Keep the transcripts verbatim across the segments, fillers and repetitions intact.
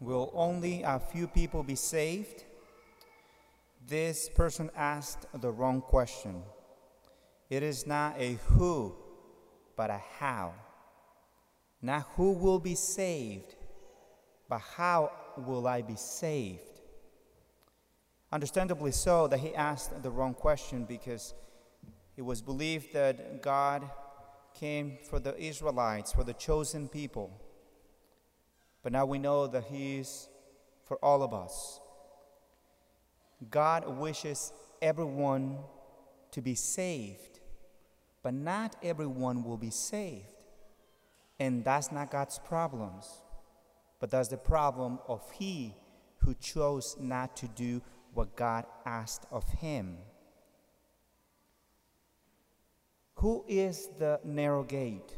Will only a few people be saved? This person asked the wrong question. It is not a who, but a how. Not who will be saved, but how will I be saved? Understandably so that he asked the wrong question, because it was believed that God came for the Israelites, for the chosen people. But now we know that he is for all of us. God wishes everyone to be saved, but not everyone will be saved. And that's not God's problems, but that's the problem of he who chose not to do what God asked of him. Who is the narrow gate?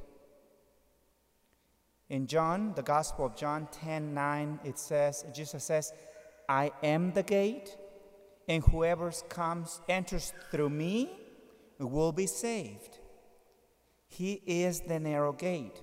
In John, the Gospel of John ten nine, it says, Jesus says, I am the gate, and whoever comes, enters through me will be saved. He is the narrow gate.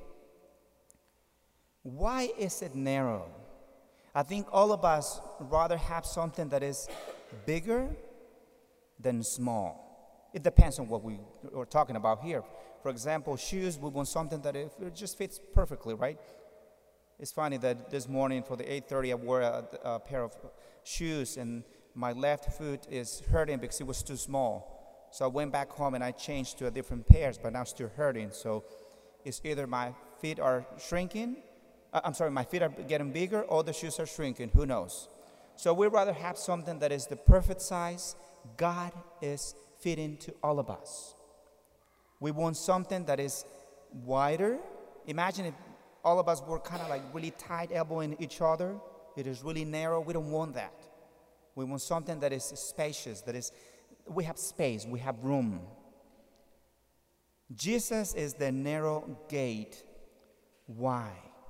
Why is it narrow? I think all of us rather have something that is bigger than small. It depends on what we are talking about here. For example, shoes, we want something that it, it just fits perfectly, right? It's funny that this morning for the eight thirty I wore a, a pair of shoes and my left foot is hurting because it was too small. So I went back home and I changed to a different pairs, but now it's still hurting. So it's either my feet are shrinking, uh, I'm sorry, my feet are getting bigger or the shoes are shrinking, who knows? So we'd rather have something that is the perfect size. God is fitting to all of us. We want something that is wider. Imagine if all of us were kind of like really tight elbowing each other. It is really narrow. We don't want that. We want something that is spacious, that is, we have space, we have room. Jesus is the narrow gate. Why?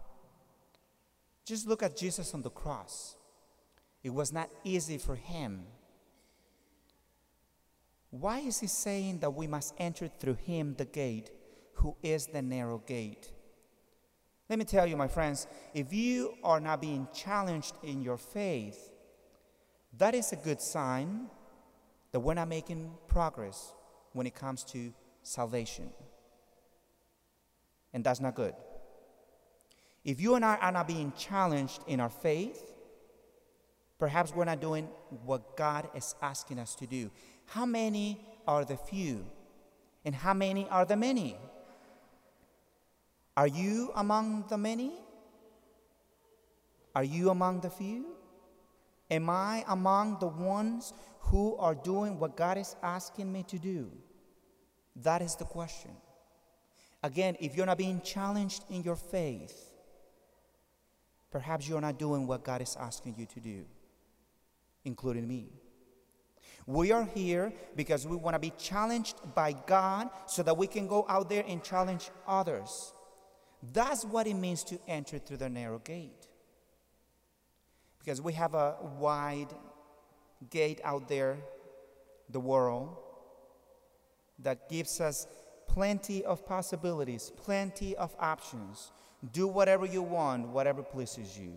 Just look at Jesus on the cross. It was not easy for him. Why is he saying that we must enter through him, the gate, who is the narrow gate? Let me tell you, my friends, if you are not being challenged in your faith, that is a good sign that we're not making progress when it comes to salvation. And that's not good. If you and I are not being challenged in our faith, perhaps we're not doing what God is asking us to do. How many are the few? And how many are the many? Are you among the many? Are you among the few? Am I among the ones who are doing what God is asking me to do? That is the question. Again, if you're not being challenged in your faith, perhaps you're not doing what God is asking you to do, including me. We are here because we want to be challenged by God so that we can go out there and challenge others. That's what it means to enter through the narrow gate. Because we have a wide gate out there, the world, that gives us plenty of possibilities, plenty of options. Do whatever you want, whatever pleases you.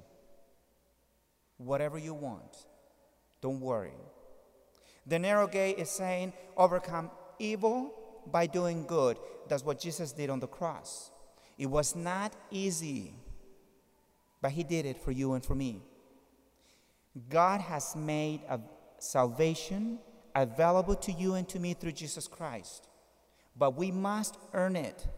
Whatever you want. Don't worry. The narrow gate is saying, overcome evil by doing good. That's what Jesus did on the cross. It was not easy, but he did it for you and for me. God has made a salvation available to you and to me through Jesus Christ, but we must earn it.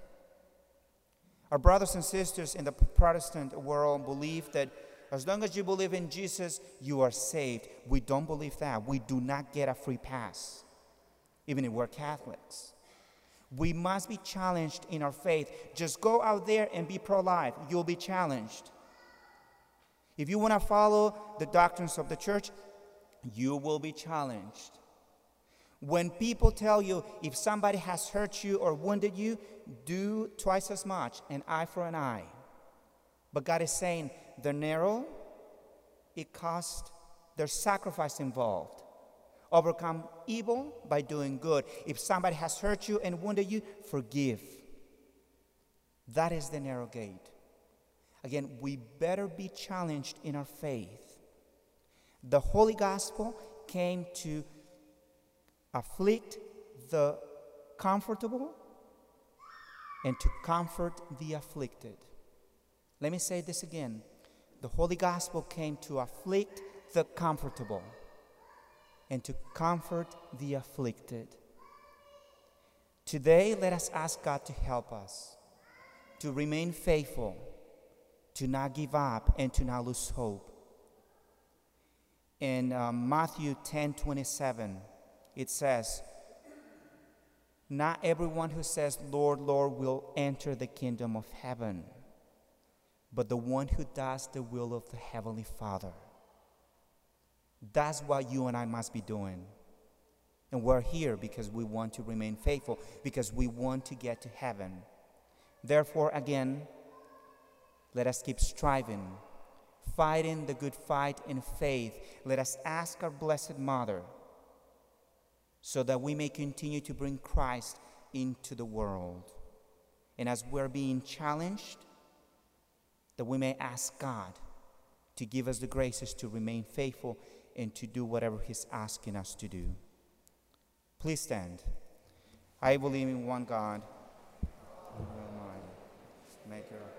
Our brothers and sisters in the Protestant world believe that as long as you believe in Jesus, you are saved. We don't believe that. We do not get a free pass, even if we're Catholics. We must be challenged in our faith. Just go out there and be pro-life. You'll be challenged. If you want to follow the doctrines of the church, you will be challenged. When people tell you if somebody has hurt you or wounded you, do twice as much, an eye for an eye. But God is saying the narrow, it costs, there's sacrifice involved. Overcome evil by doing good. If somebody has hurt you and wounded you, forgive. That is the narrow gate. Again, we better be challenged in our faith. The Holy Gospel came to afflict the comfortable and to comfort the afflicted. Let me say this again. The Holy Gospel came to afflict the comfortable and to comfort the afflicted. Today, let us ask God to help us to remain faithful, to not give up, and to not lose hope. In uh, Matthew ten twenty-seven, it says, "Not everyone who says, 'Lord, Lord,' will enter the kingdom of heaven, but the one who does the will of the Heavenly Father." That's what you and I must be doing. And we're here because we want to remain faithful, because we want to get to heaven. Therefore, again, let us keep striving, fighting the good fight in faith. Let us ask our Blessed Mother so that we may continue to bring Christ into the world. And as we're being challenged, that we may ask God to give us the graces to remain faithful and to do whatever He's asking us to do. Please stand. I believe in one God, Almighty, Maker of